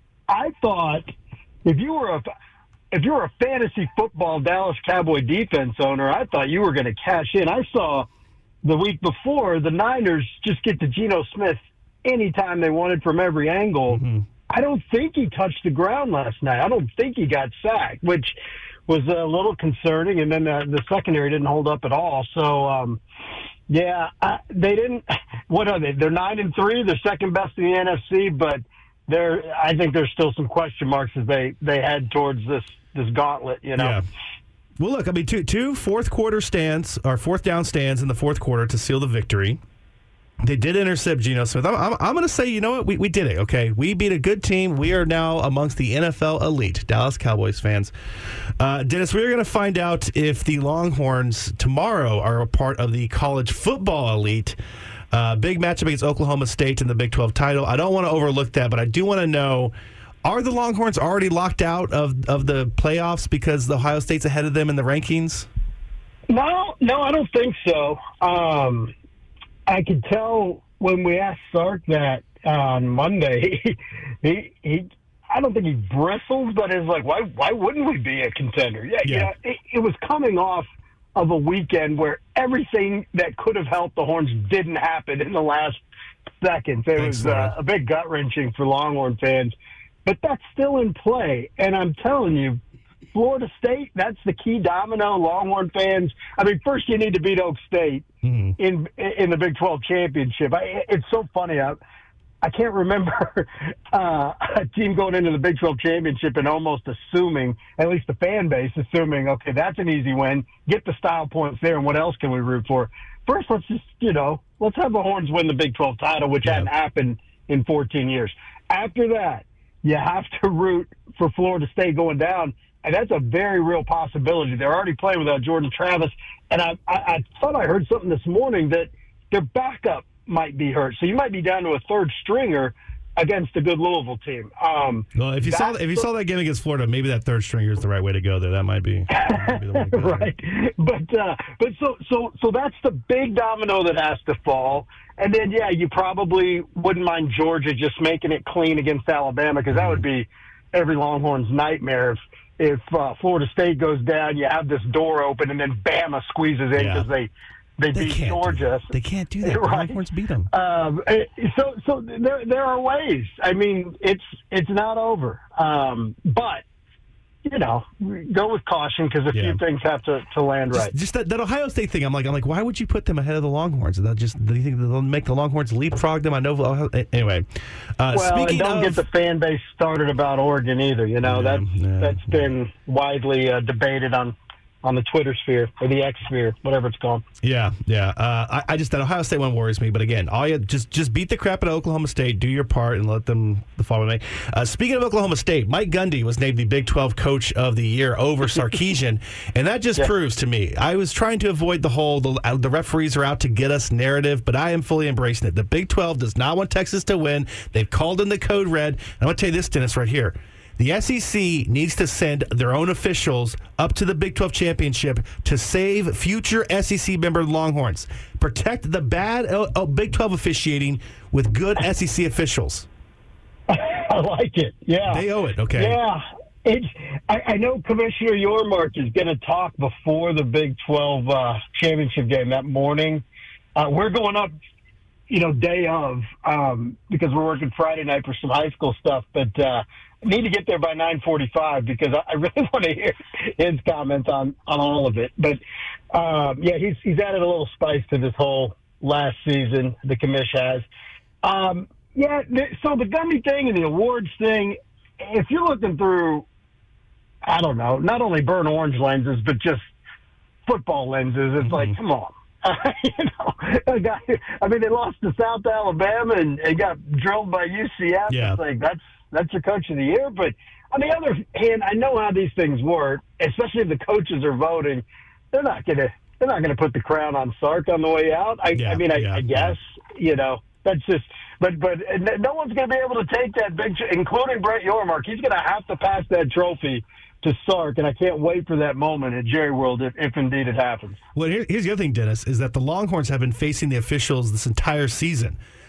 I thought, if you were a if you were a fantasy football Dallas Cowboy defense owner, I thought you were going to cash in. I saw the week before, the Niners just get to Geno Smith anytime they wanted from every angle. Mm-hmm. I don't think he touched the ground last night. I don't think he got sacked, which was a little concerning. And then the, the secondary didn't hold up at all. So, um, yeah, I, they didn't. What are they? They're nine and three. They're second best in the N F C, but they're. I think there's still some question marks as they, they head towards this this gauntlet. You know. Yeah. Well, look, I mean, two two fourth quarter stands or fourth down stands in the fourth quarter to seal the victory. They did intercept Geno Smith. I'm, I'm, I'm going to say, you know what? We, we did it, okay? We beat a good team. We are now amongst the N F L elite, Dallas Cowboys fans. Uh, Dennis, we're going to find out if the Longhorns tomorrow are a part of the college football elite. Uh, big matchup against Oklahoma State in the Big twelve title. I don't want to overlook that, but I do want to know, are the Longhorns already locked out of, of the playoffs because Ohio State's ahead of them in the rankings? No, no, I don't think so. Um I could tell when we asked Sark that on Monday, he, he, I don't think he bristles, but is like, why, why wouldn't we be a contender? Yeah, yeah. yeah it, it was coming off of a weekend where everything that could have helped the Horns didn't happen in the last seconds. It Thanks, was uh, a big gut wrenching for Longhorn fans, but that's still in play. And I'm telling you, Florida State, that's the key domino. Longhorn fans, I mean, first you need to beat Oak State mm-hmm. in in the Big twelve championship. I, it's so funny. I, I can't remember uh, a team going into the Big twelve championship and almost assuming, at least the fan base, assuming, okay, that's an easy win. Get the style points there, and what else can we root for? First, let's just, you know, let's have the Horns win the Big twelve title, which yeah. hadn't happened in fourteen years. After that, you have to root for Florida State going down. And that's a very real possibility. They're already playing without Jordan Travis. And I, I, I thought I heard something this morning that their backup might be hurt. So you might be down to a third stringer against a good Louisville team. Um, well, if you saw if you saw that game against Florida, maybe that third stringer is the right way to go there. That might be, that might be the way to go right. But uh, but so so so that's the big domino that has to fall. And then yeah, you probably wouldn't mind Georgia just making it clean against Alabama, because that would be every Longhorn's nightmare. If if uh, Florida State goes down, you have this door open, and then Bama squeezes in because yeah. they. They, they beat Georgia. They can't do that. Right. The Longhorns beat them. Um, so, so there, there are ways. I mean, it's it's not over. Um, but you know, go with caution, because a yeah. few things have to, to land right. Just, just that, that Ohio State thing. I'm like, I'm like, why would you put them ahead of the Longhorns? That just do you think they'll make the Longhorns leapfrog them? I know. Anyway, uh, well, speaking and don't of, get the fan base started about Oregon either. You know, yeah, that's yeah, that's yeah. been widely uh, debated on. on the Twitter sphere or the X sphere, whatever it's called. Yeah, yeah. Uh, I, I just, that Ohio State one worries me. But again, all you just just beat the crap out of Oklahoma State, do your part, and let them the follow me. Uh, speaking of Oklahoma State, Mike Gundy was named the Big twelve Coach of the Year over Sarkisian, and that just yeah. proves to me. I was trying to avoid the whole the, uh, the referees are out to get us narrative, but I am fully embracing it. The Big twelve does not want Texas to win. They've called in the code red. And I'm going to tell you this, Dennis, right here. The S E C needs to send their own officials up to the Big twelve championship to save future S E C member Longhorns. Protect the bad uh, Big twelve officiating with good S E C officials. I like it. Yeah. They owe it, okay. Yeah. It's, I, I know Commissioner Yormark is going to talk before the Big twelve uh, championship game that morning. Uh, we're going up, you know, day of, um, because we're working Friday night for some high school stuff, but uh, need to get there by nine forty-five because I really want to hear his comments on, on all of it. But, um, yeah, he's he's added a little spice to this whole last season the commish has. Um, yeah, so the Gundy thing and the awards thing, if you're looking through, I don't know, not only burnt orange lenses, but just football lenses, it's mm-hmm. like, come on. Uh, you know, guy, I mean, they lost to South Alabama and, and got drilled by U C F. Yeah. It's like, that's that's your coach of the year. But on the other hand, I know how these things work, especially if the coaches are voting. They're not gonna they're not gonna put the crown on Sark on the way out. I, yeah, I mean, I, yeah, I guess yeah. you know that's just. But but no one's gonna be able to take that big, including Brett Yormark. He's gonna have to pass that trophy to Sark, and I can't wait for that moment at Jerry World if, if indeed it happens. Well, here, here's the other thing, Dennis, is that the Longhorns have been facing the officials this entire season.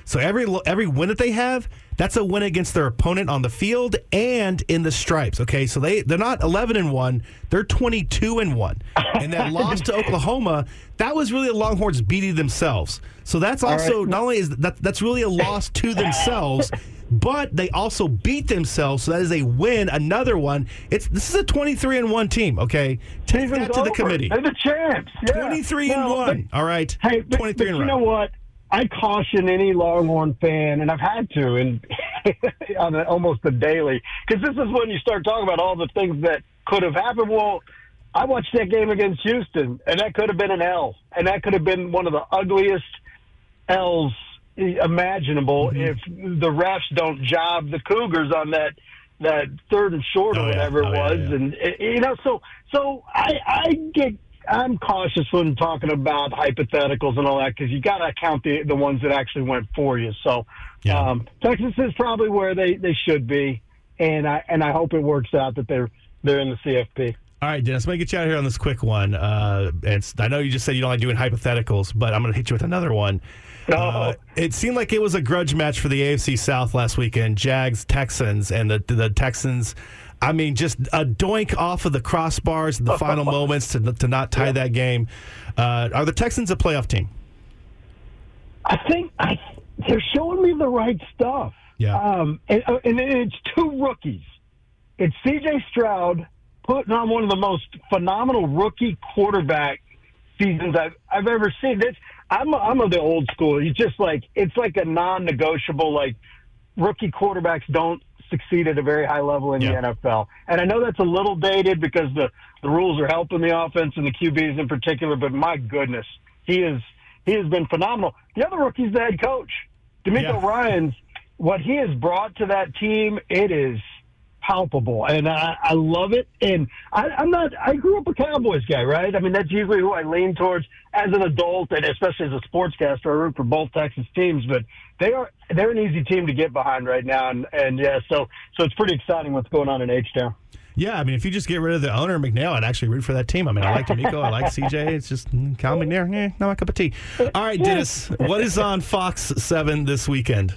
So every every win that they have, that's a win against their opponent on the field and in the stripes. Okay, so they they're not eleven and one, they're twenty-two and one. And that loss to Oklahoma, that was really the Longhorns beating themselves. So that's also right. Not only is that that's really a loss to themselves, but they also beat themselves. So that is a win, another one. It's this is a twenty-three and one team. Okay, take that to the committee. They're the champs. Yeah. twenty-three and no, one. But, all right, hey, but, twenty-three but and you know what? I caution any Longhorn fan, and I've had to, and on a, almost a daily, because this is when you start talking about all the things that could have happened. Well, I watched that game against Houston, and that could have been an L, and that could have been one of the ugliest L's imaginable mm-hmm. if the refs don't job the Cougars on that that third and short oh, or whatever yeah. oh, it was, yeah, yeah. and you know, so so I, I get. I'm cautious when talking about hypotheticals and all that because you got to count the the ones that actually went for you. So yeah. um, Texas is probably where they, they should be, and I and I hope it works out that they're they're in the C F P. All right, Dennis, let me get you out of here on this quick one. Uh, and I know you just said you don't like doing hypotheticals, but I'm going to hit you with another one. No. Uh, it seemed like it was a grudge match for the A F C South last weekend, Jags Texans, and the the Texans. I mean, just a doink off of the crossbars in the final moments to to not tie yeah. that game. Uh, are the Texans a playoff team? I think I, they're showing me the right stuff. Yeah, um, and, and it's two rookies. It's C J Stroud putting on one of the most phenomenal rookie quarterback seasons I've I've ever seen. This I'm I'm of the old school. You just like it's like a non-negotiable. Like rookie quarterbacks don't succeed at a very high level in yeah. the N F L. And I know that's a little dated because the, the rules are helping the offense and the Q Bs in particular, but my goodness, he is he has been phenomenal. The other rookie's the head coach. D'Amico yeah. Ryans, what he has brought to that team, it is palpable. And I, I love it. And I, I'm not I grew up a Cowboys guy, right? I mean, that's usually who I lean towards as an adult and especially as a sportscaster. I root for both Texas teams, but they are they're an easy team to get behind right now, and, and yeah, so so it's pretty exciting what's going on in H-Town. Yeah, I mean, if you just get rid of the owner, McNail, I'd actually root for that team. I mean, I like D'Amico, I like C J. It's just mm, Cal McNair, eh, not my cup of tea. All right, Dennis, what is on Fox seven this weekend?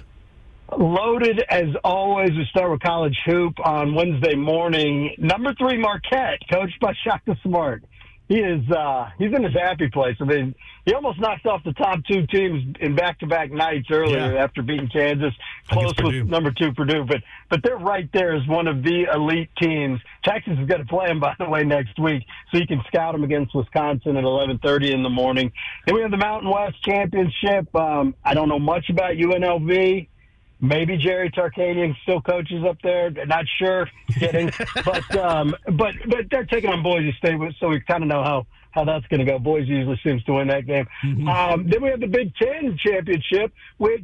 Loaded as always. We start with college hoop on Wednesday morning. Number three Marquette, coached by Shaka Smart. He is uh, he's in his happy place. I mean, he almost knocked off the top two teams in back-to-back nights earlier yeah. after beating Kansas, close with number two Purdue. But but they're right there as one of the elite teams. Texas is going to play them, by the way, next week, so you can scout them against Wisconsin at eleven thirty in the morning. Then we have the Mountain West Championship. Um, I don't know much about U N L V. Maybe Jerry Tarkanian still coaches up there. Not sure. Kidding. but um, but but they're taking on Boise State, so we kind of know how, how that's going to go. Boise usually seems to win that game. Mm-hmm. Um, then we have the Big Ten Championship, which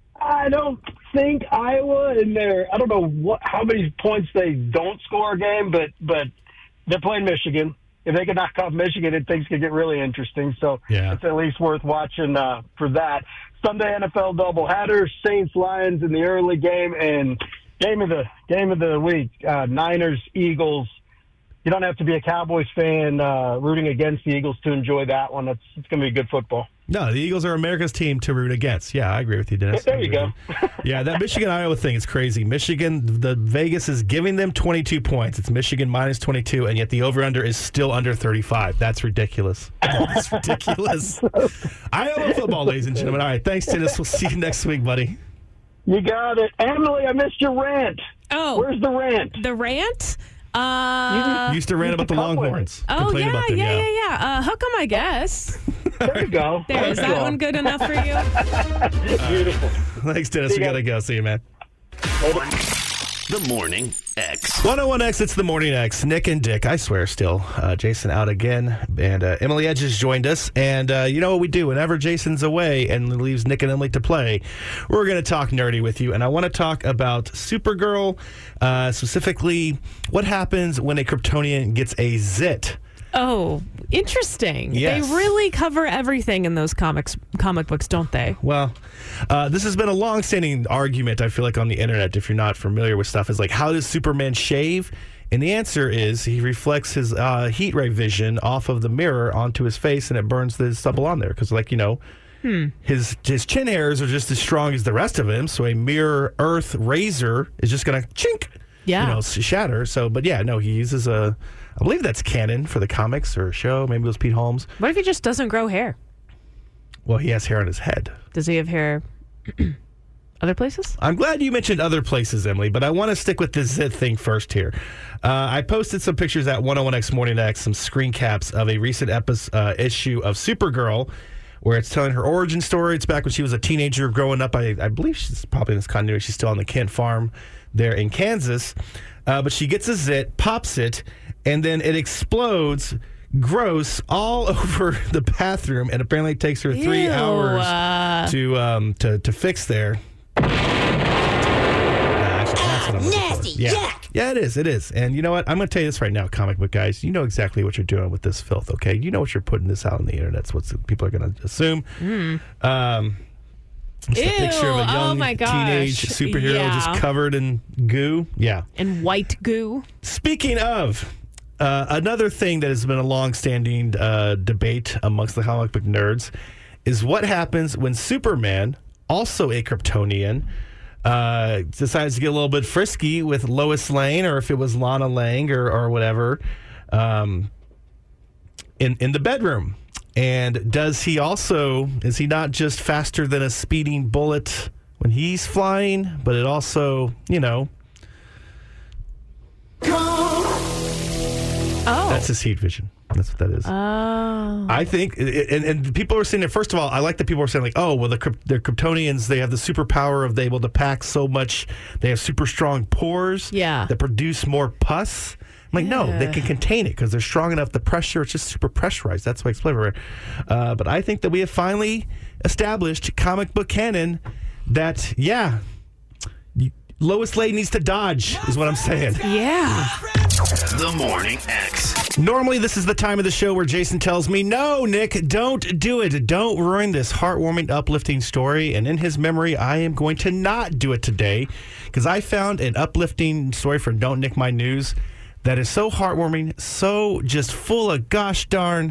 I don't think Iowa in there. I don't know what how many points they don't score a game, but but they're playing Michigan. If they can knock off Michigan, it things could get really interesting. So yeah. it's at least worth watching uh, for that. Sunday N F L doubleheader, Saints Lions in the early game, and game of the game of the week, uh, Niners Eagles. You don't have to be a Cowboys fan uh, rooting against the Eagles to enjoy that one. It's it's going to be good football. No, the Eagles are America's team to root against. Yeah, I agree with you, Dennis. There you go. Yeah, that Michigan-Iowa thing is crazy. Michigan, the Vegas is giving them twenty-two points. It's Michigan minus twenty-two, and yet the over-under is still under thirty-five. That's ridiculous. That's ridiculous. Iowa football, ladies and gentlemen. All right, thanks, Dennis. We'll see you next week, buddy. You got it. Emily, I missed your rant. Oh. Where's the rant? The rant? Uh, you used to rant about the Longhorns. Oh, yeah, about them, yeah, yeah, yeah, yeah. Uh, hook 'em, I guess. There you go. There, is that one good enough for you? Beautiful. Thanks, Dennis. We got to go. See you, man. The Morning X. one oh one X, it's the Morning X. Nick and Dick, I swear still. Uh, Jason out again. And uh, Emily Edge has joined us. And uh, you know what we do? Whenever Jason's away and leaves Nick and Emily to play, we're going to talk nerdy with you. And I want to talk about Supergirl, uh, specifically what happens when a Kryptonian gets a zit. Oh, interesting. Yes. They really cover everything in those comics, comic books, don't they? Well, uh, this has been a long-standing argument, I feel like, on the internet, if you're not familiar with stuff, is like, how does Superman shave? And the answer is he reflects his uh, heat ray vision off of the mirror onto his face, and it burns the stubble on there. Because, like, you know, Hmm. His his chin hairs are just as strong as the rest of him, so a mere earth razor is just going to chink, yeah. you know, shatter. So, but yeah, no, he uses a, I believe that's canon for the comics or show. Maybe it was Pete Holmes. What if he just doesn't grow hair? Well, he has hair on his head. Does he have hair other places? I'm glad you mentioned other places, Emily, but I want to stick with this zit thing first here. Uh, I posted some pictures at one oh one X Morning X, some screen caps of a recent episode, uh, issue of Supergirl, where it's telling her origin story. It's back when she was a teenager growing up. I, I believe she's probably in this continuity. She's still on the Kent farm there in Kansas. Uh, but she gets a zit, pops it, and then it explodes, gross, all over the bathroom. And apparently it takes her three Ew, hours uh... to, um, to, to fix there. Nasty, yeah. yuck. Yeah, it is. It is. And you know what? I'm going to tell you this right now, comic book guys. You know exactly what you're doing with this filth, okay? You know what you're putting this out on the internet. That's what people are going to assume. Mm. Um, it's Ew, a picture of a young oh my gosh. teenage superhero Yeah. just covered in goo. Yeah. And white goo. Speaking of, uh, another thing that has been a long-standing uh, debate amongst the comic book nerds is what happens when Superman, also a Kryptonian, Uh, decides to get a little bit frisky with Lois Lane, or if it was Lana Lang or, or whatever, um, in in the bedroom. And does he also, is he not just faster than a speeding bullet when he's flying, but it also, you know. Oh. That's his heat vision. That's what that is. Oh. I think, and, and people are saying that, first of all, I like that people are saying, like, oh, well, the, they're Kryptonians, they have the superpower of they able to pack so much, they have super strong pores yeah. that produce more pus. I'm like, yeah. no, they can contain it because they're strong enough. The pressure, it's just super pressurized. That's why it's everywhere. Uh, but I think that we have finally established comic book canon that, yeah, Lois Lane needs to dodge, is what I'm saying. Yeah. The Morning X. Normally, this is the time of the show where Jason tells me, no, Nick, don't do it. Don't ruin this heartwarming, uplifting story. And in his memory, I am going to not do it today because I found an uplifting story for Don't Nick My News that is so heartwarming, so just full of gosh darn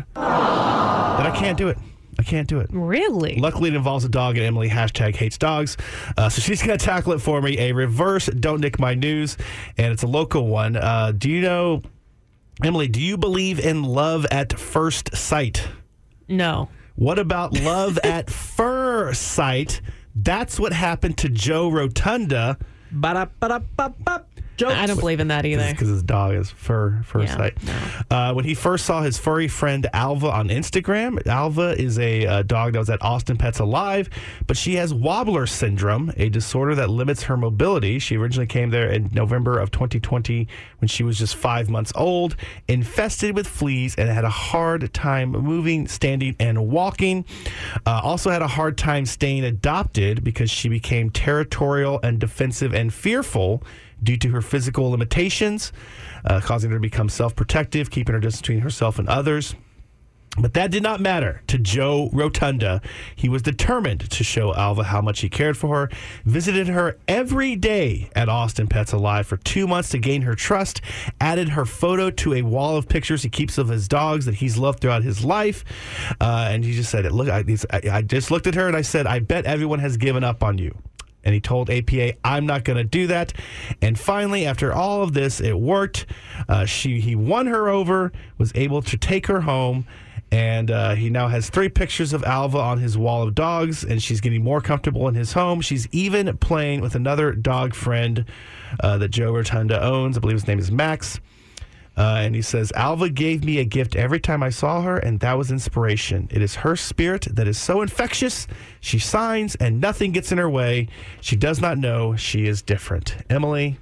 that I can't do it. I can't do it. Really? Luckily, it involves a dog, and Emily hashtag hates dogs. Uh, so she's going to tackle it for me. A reverse Don't Nick My News, and it's a local one. Uh, do you know, Emily, do you believe in love at first sight? No. What about love at fur sight? That's what happened to Joe Rotunda. Ba-da-ba-da-ba-ba. Jokes. I don't believe in that either. Because his dog is fur, fur yeah, sight. No. Uh, when he first saw his furry friend Alva on Instagram, Alva is a uh, dog that was at Austin Pets Alive, but she has Wobbler syndrome, a disorder that limits her mobility. She originally came there in November of twenty twenty when she was just five months old, infested with fleas, and had a hard time moving, standing, and walking. Uh, also had a hard time staying adopted because she became territorial and defensive and fearful due to her physical limitations, uh, causing her to become self-protective, keeping her distance between herself and others. But that did not matter to Joe Rotunda. He was determined to show Alva how much he cared for her, visited her every day at Austin Pets Alive for two months to gain her trust, added her photo to a wall of pictures he keeps of his dogs that he's loved throughout his life. Uh, and he just said, look, I, I, I just looked at her and I said, I bet everyone has given up on you. And he told A P A, I'm not going to do that. And finally, after all of this, it worked. Uh, she He won her over, was able to take her home. And uh, he now has three pictures of Alva on his wall of dogs, and she's getting more comfortable in his home. She's even playing with another dog friend uh, that Joe Rotunda owns. I believe his name is Max. Uh, and he says, Alva gave me a gift every time I saw her, and that was inspiration. It is her spirit that is so infectious. She signs, and nothing gets in her way. She does not know she is different. Emily,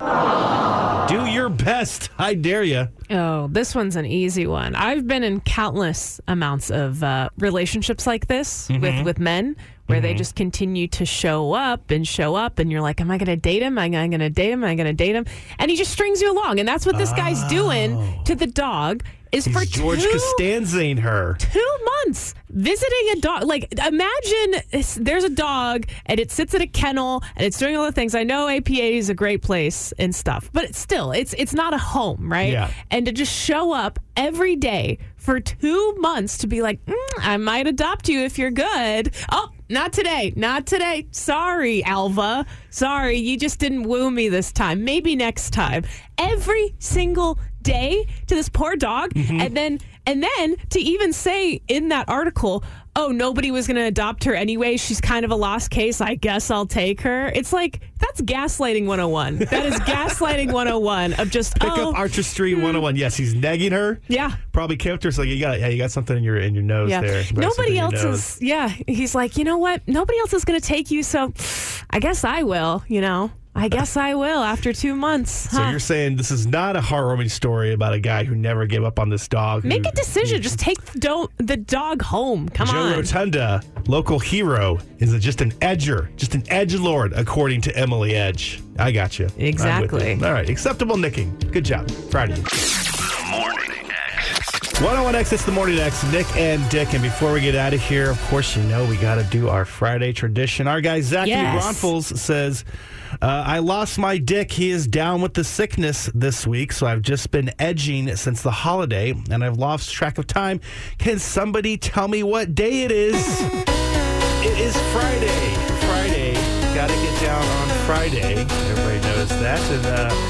do your best. I dare you. Oh, this one's an easy one. I've been in countless amounts of uh, relationships like this mm-hmm. with, with men where mm-hmm. they just continue to show up and show up, and you're like, am I going to date him? Am I going to date him? Am I going to date him? And he just strings you along, and that's what this oh. guy's doing to the dog. Is He's for George two, Costanzaing her. Two months visiting a dog. Like, imagine there's a dog and it sits at a kennel and it's doing all the things. I know A P A is a great place and stuff, but it's still, it's it's not a home, right? Yeah. And to just show up every day for two months to be like, mm, I might adopt you if you're good. Oh, not today. Not today. Sorry, Alva. Sorry, you just didn't woo me this time. Maybe next time. Every single day to this poor dog. Mm-hmm. And then and then to even say in that article, oh, nobody was going to adopt her anyway. She's kind of a lost case. I guess I'll take her. It's like, that's gaslighting one oh one. That is gaslighting one oh one of just, Pick oh, up artistry hmm. one oh one. Yes, he's negging her. Yeah. Probably kept her. So like, you got, yeah, you got something in your in your nose yeah. there. Nobody else is, yeah. He's like, you know what? Nobody else is going to take you, so I guess I will, you know. I guess I will after two months. Huh? So you're saying this is not a heartwarming story about a guy who never gave up on this dog. Make who, a decision. Who, Just take don't, the dog home. Come Joe on. Joe Rotunda, local hero, is a, just an edger, just an edgelord, according to Emily Edge. I got you. Exactly. You. All right. Acceptable nicking. Good job. Proud of you. The Morning X. one oh one X, it's the Morning X, Nick and Dick. And before we get out of here, of course, you know we got to do our Friday tradition. Our guy, Zachary yes. Bronfels, says, uh, I lost my dick. He is down with the sickness this week, so I've just been edging since the holiday, and I've lost track of time. Can somebody tell me what day it is? It is Friday. Friday. Got to get down on Friday. Everybody knows that. And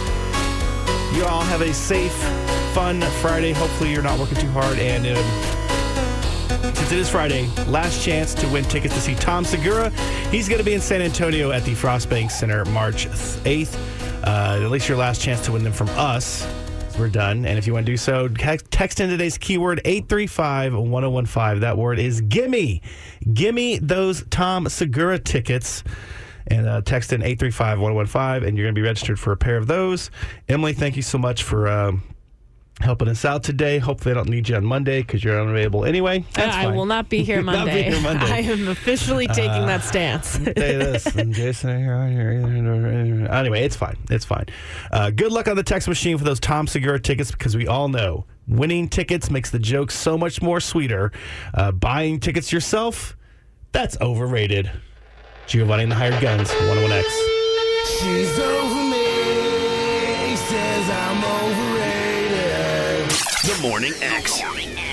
uh, you all have a safe, fun Friday. Hopefully you're not working too hard. And um, since it is Friday, last chance to win tickets to see Tom Segura. He's going to be in San Antonio at the Frostbank Center March eighth. Uh, at least your last chance to win them from us. We're done. And if you want to do so, text in today's keyword eight three five, one oh one five. That word is gimme. Gimme those Tom Segura tickets. And uh, text in eight three five, one oh one five, and you're going to be registered for a pair of those. Emily, thank you so much for um, helping us out today. Hopefully I don't need you on Monday because you're unavailable anyway. That's I fine. will not be here Monday. Not be here Monday. I am officially taking uh, that stance. Say this. And Jason, anyway, it's fine. It's fine. Uh, good luck on the text machine for those Tom Segura tickets, because we all know winning tickets makes the joke so much more sweeter. Uh, buying tickets yourself, that's overrated. Giovanni and the Hired Guns, one oh one X. She's over me, says I'm overrated. The Morning X.